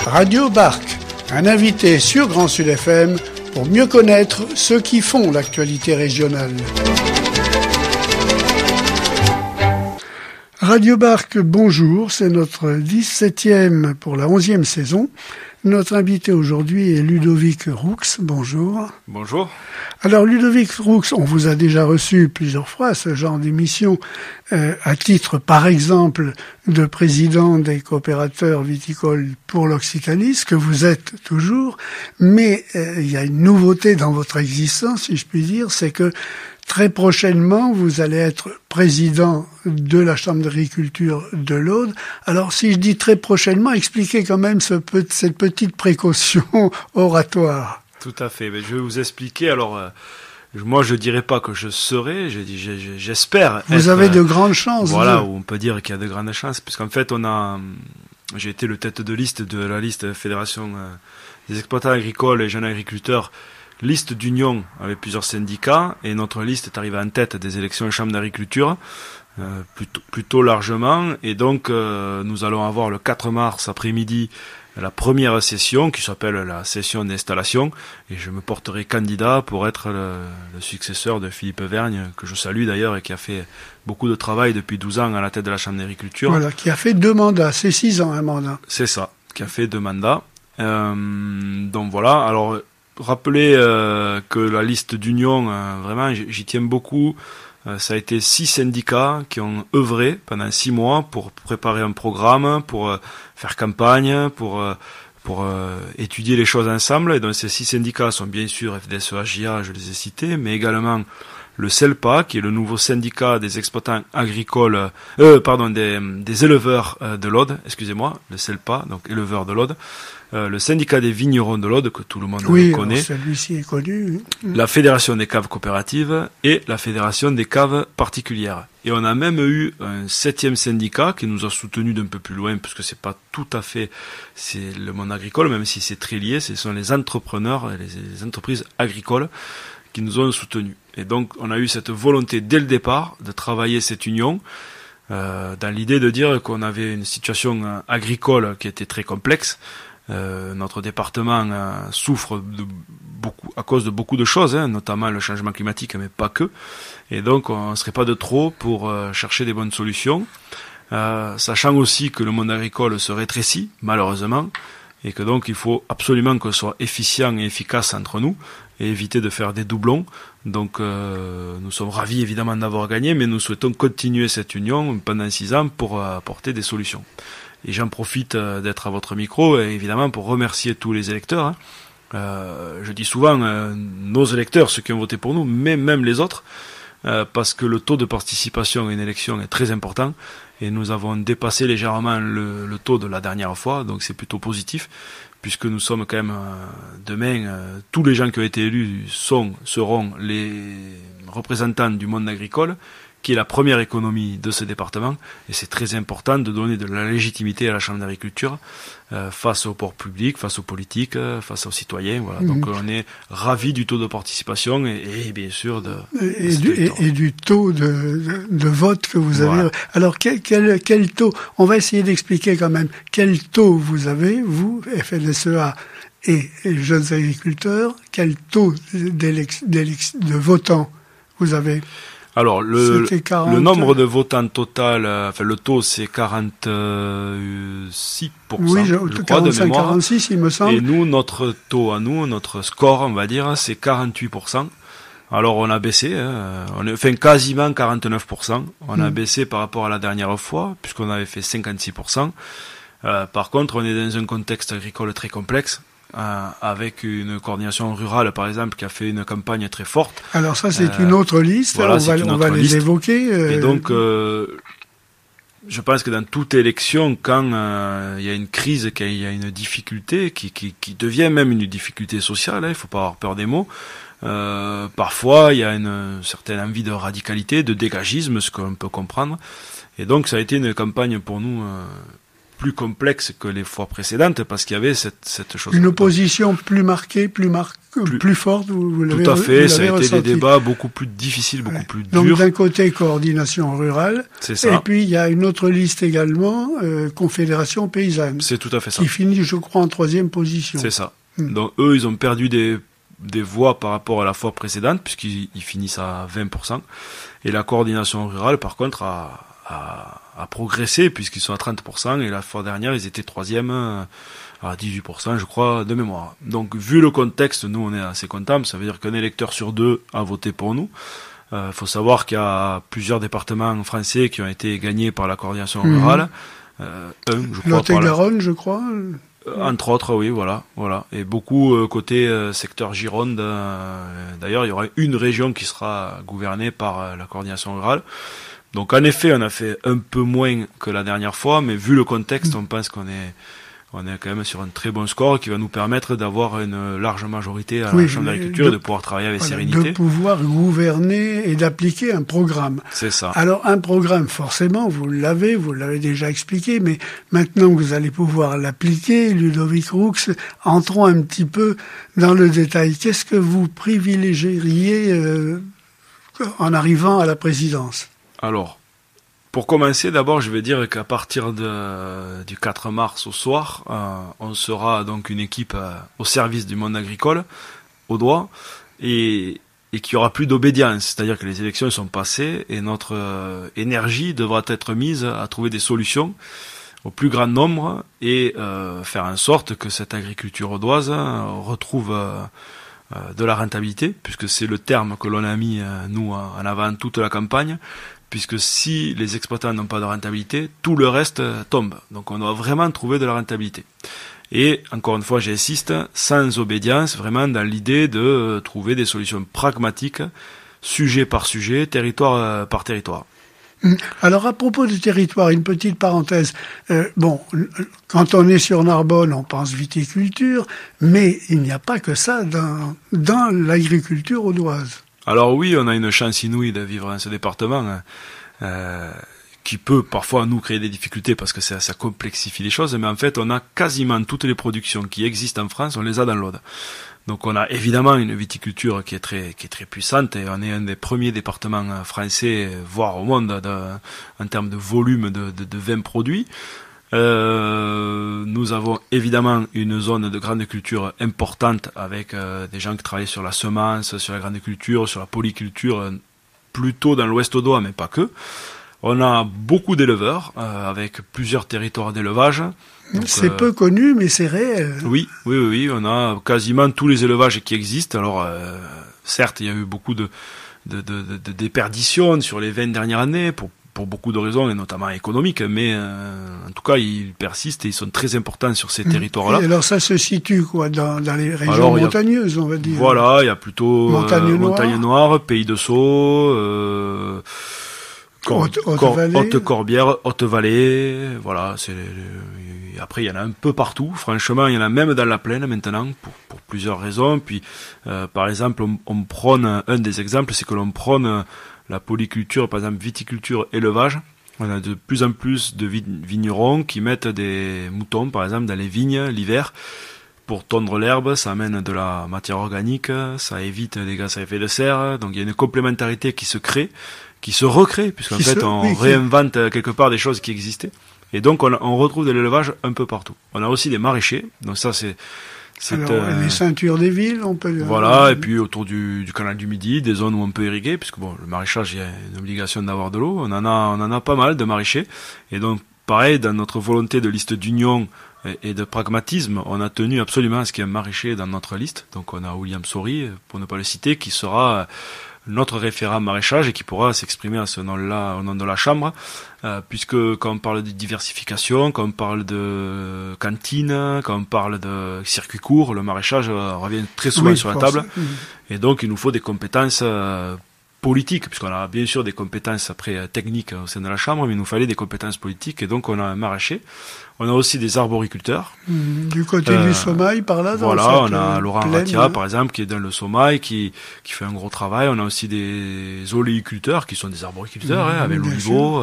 Radio Bark, un invité sur Grand Sud FM pour mieux connaître ceux qui font l'actualité régionale. Radio Bark, bonjour, c'est notre 17e pour la 11e saison. Notre invité aujourd'hui est Ludovic Roux, bonjour. Bonjour. Alors Ludovic Roux, on vous a déjà reçu plusieurs fois à ce genre d'émission, à titre par exemple de président des coopérateurs viticoles pour l'Occitanie, ce que vous êtes toujours, mais il y a une nouveauté dans votre existence, si je puis dire, c'est que très prochainement, vous allez être président de la Chambre d'agriculture de l'Aude. Alors, si je dis très prochainement, expliquez quand même cette petite précaution oratoire. Tout à fait. Mais je vais vous expliquer. Alors, moi, je dirais pas que je serai. J'espère. Vous avez de grandes chances. Voilà, où on peut dire qu'il y a de grandes chances, puisqu'en fait, j'ai été le tête de liste de la liste Fédération des exploitants agricoles et jeunes agriculteurs. Liste d'union avec plusieurs syndicats, et notre liste est arrivée en tête des élections en chambre d'agriculture, plutôt largement, et donc nous allons avoir le 4 mars après-midi la première session qui s'appelle la session d'installation, et je me porterai candidat pour être le successeur de Philippe Vergne, que je salue d'ailleurs, et qui a fait beaucoup de travail depuis 12 ans à la tête de la chambre d'agriculture. Voilà, qui a fait 2 mandats, c'est 6 ans un mandat. C'est ça, qui a fait 2 mandats. Donc voilà, alors rappelez que la liste d'union, vraiment, j'y tiens beaucoup. Ça a été 6 syndicats qui ont œuvré pendant 6 mois pour préparer un programme, pour faire campagne, pour étudier les choses ensemble. Et donc ces 6 syndicats sont bien sûr FDSEA, je les ai cités, mais également le CELPA, qui est le nouveau syndicat des exploitants agricoles, des éleveurs de l'Aude, excusez-moi, le CELPA, donc éleveurs de l'Aude, le syndicat des vignerons de l'Aude, que tout le monde connaît. Oui, celui-ci est connu. La fédération des caves coopératives et la fédération des caves particulières. Et on a même eu un 7e syndicat qui nous a soutenus d'un peu plus loin, parce que c'est pas tout à fait, c'est le monde agricole, même si c'est très lié, ce sont les entrepreneurs, les entreprises agricoles qui nous ont soutenus. Et donc, on a eu cette volonté dès le départ de travailler cette union, dans l'idée de dire qu'on avait une situation agricole qui était très complexe. Notre département souffre à cause de beaucoup de choses, notamment le changement climatique, mais pas que. Et donc, on ne serait pas de trop pour chercher des bonnes solutions, sachant aussi que le monde agricole se rétrécit, malheureusement, et que donc il faut absolument qu'on soit efficient et efficace entre nous, et éviter de faire des doublons. Donc nous sommes ravis évidemment d'avoir gagné, mais nous souhaitons continuer cette union pendant 6 ans pour apporter des solutions. Et j'en profite d'être à votre micro, évidemment, pour remercier tous les électeurs. Je dis souvent nos électeurs, ceux qui ont voté pour nous, mais même les autres, parce que le taux de participation à une élection est très important, et nous avons dépassé légèrement le taux de la dernière fois, donc c'est plutôt positif, puisque nous sommes quand même demain, tous les gens qui ont été élus seront les représentants du monde agricole, qui est la première économie de ce département, et c'est très important de donner de la légitimité à la Chambre d'agriculture face au pouvoir public, face aux politiques, face aux citoyens. Voilà. Donc on est ravis du taux de participation et bien sûr du taux de vote que vous avez. Voilà. Alors quel taux? On va essayer d'expliquer quand même quel taux vous avez, vous, FDSEA et jeunes agriculteurs, quel taux de votants vous avez? Alors, le nombre de votants total, le taux, c'est 46%. Oui, je crois, de mémoire. 46, il me semble. Et nous, notre taux notre score, on va dire, c'est 48%. Alors, on a baissé, on a fait quasiment 49%. On a baissé par rapport à la dernière fois, puisqu'on avait fait 56%. Par contre, on est dans un contexte agricole très complexe. Avec une coordination rurale, par exemple, qui a fait une campagne très forte. Alors ça, c'est une autre liste, voilà, on va les évoquer. Et donc, je pense que dans toute élection, quand il y a une crise, qu'il y a une difficulté, qui devient même une difficulté sociale, il ne faut pas avoir peur des mots, parfois il y a une certaine envie de radicalité, de dégagisme, ce qu'on peut comprendre. Et donc, ça a été une campagne pour nous plus complexe que les fois précédentes parce qu'il y avait cette chose. Une opposition plus marquée, plus forte, vous l'avez tout à fait, ça a été ressenti. des débats beaucoup plus difficiles, beaucoup plus durs. Donc d'un côté, coordination rurale, c'est ça. Et puis il y a une autre liste également, confédération paysanne. C'est tout à fait ça. Qui finit, je crois, en 3e position. C'est ça. Donc eux, ils ont perdu des voix par rapport à la fois précédente, puisqu'ils finissent à 20%. Et la coordination rurale, par contre, a progressé, puisqu'ils sont à 30%, et la fois dernière, ils étaient 3e à 18%, je crois, de mémoire. Donc, vu le contexte, nous, on est assez contents. Ça veut dire qu'un électeur sur 2 a voté pour nous. Faut savoir qu'il y a plusieurs départements français qui ont été gagnés par la coordination rurale. Je crois. Lot-et-Garonne, je crois. Entre autres, oui, voilà. Et beaucoup côté secteur Gironde. D'ailleurs, il y aura une région qui sera gouvernée par la coordination rurale. Donc, en effet, on a fait un peu moins que la dernière fois, mais vu le contexte, on pense qu'on est quand même sur un très bon score qui va nous permettre d'avoir une large majorité à la Chambre d'agriculture et de pouvoir travailler avec sérénité. De pouvoir gouverner et d'appliquer un programme. C'est ça. Alors un programme, forcément, vous l'avez déjà expliqué, mais maintenant que vous allez pouvoir l'appliquer, Ludovic Roux, entrons un petit peu dans le détail. Qu'est-ce que vous privilégieriez en arrivant à la présidence ? Alors, pour commencer, d'abord, je vais dire qu'à partir du 4 mars au soir, on sera donc une équipe au service du monde agricole, audois, et qu'il y aura plus d'obédience. C'est-à-dire que les élections sont passées et notre énergie devra être mise à trouver des solutions au plus grand nombre et faire en sorte que cette agriculture audoise retrouve de la rentabilité, puisque c'est le terme que l'on a mis, nous, en avant toute la campagne. Puisque si les exploitants n'ont pas de rentabilité, tout le reste tombe. Donc on doit vraiment trouver de la rentabilité. Et encore une fois, j'insiste, sans obédience, vraiment dans l'idée de trouver des solutions pragmatiques, sujet par sujet, territoire par territoire. Alors à propos du territoire, une petite parenthèse. Quand on est sur Narbonne, on pense viticulture, mais il n'y a pas que ça dans l'agriculture audoise. Alors oui, on a une chance inouïe de vivre dans ce département qui peut parfois nous créer des difficultés parce que ça complexifie les choses, mais en fait on a quasiment toutes les productions qui existent en France, on les a dans l'Aude. Donc on a évidemment une viticulture qui est très puissante et on est un des premiers départements français, voire au monde, en termes de volume de vins produits. Nous avons évidemment une zone de grande culture importante avec des gens qui travaillent sur la semence, sur la grande culture, sur la polyculture, plutôt dans l'ouest audois, mais pas que. On a beaucoup d'éleveurs avec plusieurs territoires d'élevage. Donc, c'est peu connu, mais c'est réel. Oui, on a quasiment tous les élevages qui existent. Alors, certes, il y a eu beaucoup de déperditions sur les 20 dernières années pour beaucoup de raisons, et notamment économiques, mais en tout cas, ils persistent et ils sont très importants sur ces territoires-là. Et alors ça se situe quoi dans les régions montagneuses, on va dire. Voilà, il y a plutôt Montagne Noire, Pays de Sceaux, Haute-Corbière, Haute-Vallée, voilà. Après, il y en a un peu partout. Franchement, il y en a même dans la plaine maintenant, pour plusieurs raisons. Puis, par exemple, on prône, un des exemples, c'est que l'on prône la polyculture, par exemple viticulture, élevage. On a de plus en plus de vignerons qui mettent des moutons, par exemple, dans les vignes l'hiver pour tondre l'herbe. Ça amène de la matière organique, ça évite des gaz à effet de serre. Donc il y a une complémentarité qui se crée, qui se recrée, puisqu'en fait on réinvente quelque part des choses qui existaient. Et donc on retrouve de l'élevage un peu partout. On a aussi des maraîchers, donc ça c'est les ceintures des villes, on peut... Voilà, et puis autour du canal du Midi, des zones où on peut irriguer, puisque bon, le maraîchage, il y a une obligation d'avoir de l'eau. On en a pas mal de maraîchers. Et donc, pareil, dans notre volonté de liste d'union et de pragmatisme, on a tenu absolument à ce qu'il y ait un maraîcher dans notre liste. Donc on a William Saury, pour ne pas le citer, qui sera notre référent maraîchage et qui pourra s'exprimer à ce nom-là, au nom de la Chambre, puisque quand on parle de diversification, quand on parle de cantine, quand on parle de circuit court, le maraîchage revient très souvent sur la table. Et donc il nous faut des compétences politiques, puisqu'on a bien sûr des compétences après techniques au sein de la Chambre, mais il nous fallait des compétences politiques, et donc on a un maraîcher. On a aussi des arboriculteurs. Du côté du Somail, par là, dans voilà, on a Laurent plaine, Ratia, par exemple, qui est dans le Somail, qui fait un gros travail. On a aussi des oléiculteurs, qui sont des arboriculteurs, avec l'Olivo,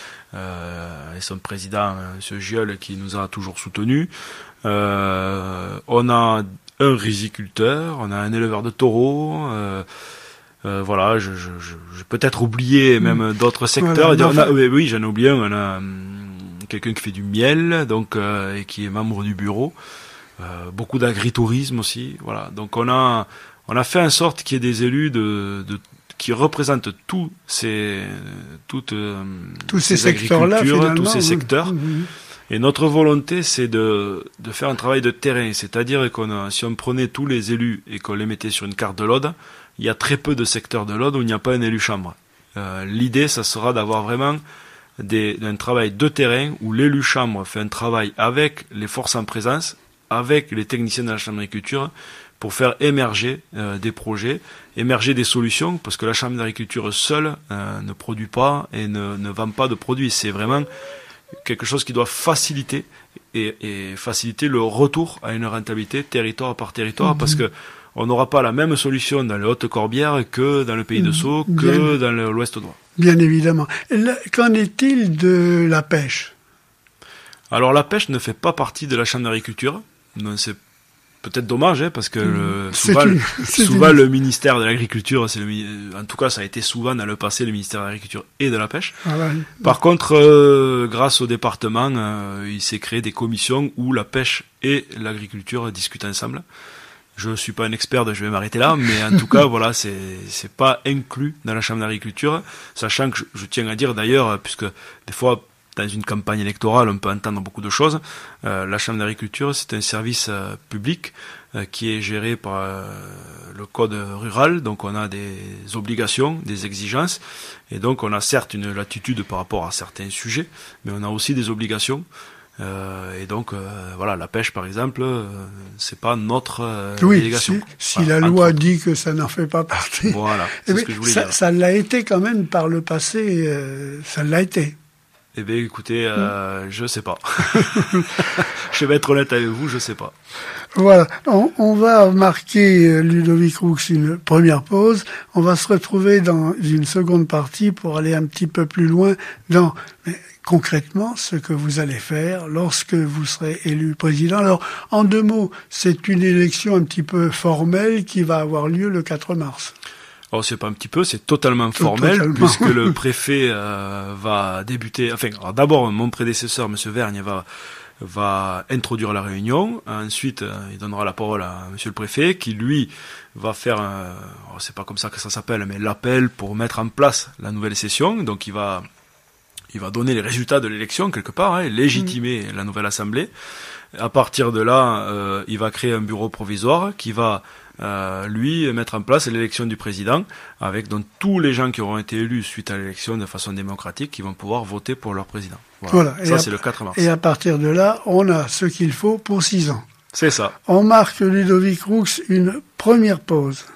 et son président, M. Giolle, qui nous a toujours soutenus. On a un riziculteur, on a un éleveur de taureaux, voilà, je peut-être oublié même d'autres secteurs. Voilà, oui, j'en ai oublié un. On a quelqu'un qui fait du miel, donc et qui est membre du bureau. Beaucoup d'agritourisme aussi. Voilà, donc on a fait en sorte qu'il y ait des élus qui représentent tous ces secteurs-là, tous ces secteurs. Et notre volonté, c'est de faire un travail de terrain, c'est-à-dire si on prenait tous les élus et qu'on les mettait sur une carte de l'Aude, il y a très peu de secteurs de l'Aude où il n'y a pas un élu chambre. L'idée, ça sera d'avoir vraiment un travail de terrain où l'élu chambre fait un travail avec les forces en présence, avec les techniciens de la Chambre d'agriculture, pour faire émerger des projets, émerger des solutions, parce que la Chambre d'agriculture seule ne produit pas et ne vend pas de produits. C'est vraiment quelque chose qui doit faciliter et faciliter le retour à une rentabilité territoire par territoire, parce que on n'aura pas la même solution dans les Hautes-Corbières que dans le Pays de Sceaux, que dans l'Ouest Audois. Bien évidemment. Qu'en est-il de la pêche? Alors la pêche ne fait pas partie de la Chambre d'agriculture. C'est peut-être dommage, parce que souvent le ministère de l'Agriculture, en tout cas ça a été souvent dans le passé le ministère de l'Agriculture et de la Pêche. Par contre, grâce au département, il s'est créé des commissions où la pêche et l'agriculture discutent ensemble. Je suis pas un expert, je vais m'arrêter là, mais en tout cas, voilà, c'est pas inclus dans la Chambre d'agriculture, sachant que je tiens à dire d'ailleurs, puisque des fois, dans une campagne électorale, on peut entendre beaucoup de choses. La Chambre d'agriculture, c'est un service public qui est géré par le code rural, donc on a des obligations, des exigences, et donc on a certes une latitude par rapport à certains sujets, mais on a aussi des obligations. Et donc voilà, la pêche par exemple, c'est pas notre délégation. Si la loi dit que ça n'en fait pas partie. Voilà, c'est ce que je voulais dire. Ça l'a été quand même par le passé, ça l'a été. Eh bien, écoutez, je sais pas. Je vais être honnête avec vous, je sais pas. Voilà. On va marquer, Ludovic Roux, une première pause. On va se retrouver dans une seconde partie pour aller un petit peu plus loin dans concrètement ce que vous allez faire lorsque vous serez élu président. Alors, en 2 mots, c'est une élection un petit peu formelle qui va avoir lieu le 4 mars. Alors c'est pas un petit peu, c'est totalement formel, puisque le préfet va débuter. Enfin, d'abord mon prédécesseur, Monsieur Vergne, va introduire la réunion. Ensuite, il donnera la parole à Monsieur le préfet, qui lui va faire, c'est pas comme ça que ça s'appelle, mais l'appel pour mettre en place la nouvelle session. Donc il va donner les résultats de l'élection quelque part, légitimer la nouvelle assemblée. À partir de là, il va créer un bureau provisoire qui va lui mettre en place l'élection du président, avec donc tous les gens qui auront été élus suite à l'élection de façon démocratique qui vont pouvoir voter pour leur président. Voilà. Ça, c'est le 4 mars. Et à partir de là, on a ce qu'il faut pour 6 ans. C'est ça. On marque, Ludovic Roux, une première pause.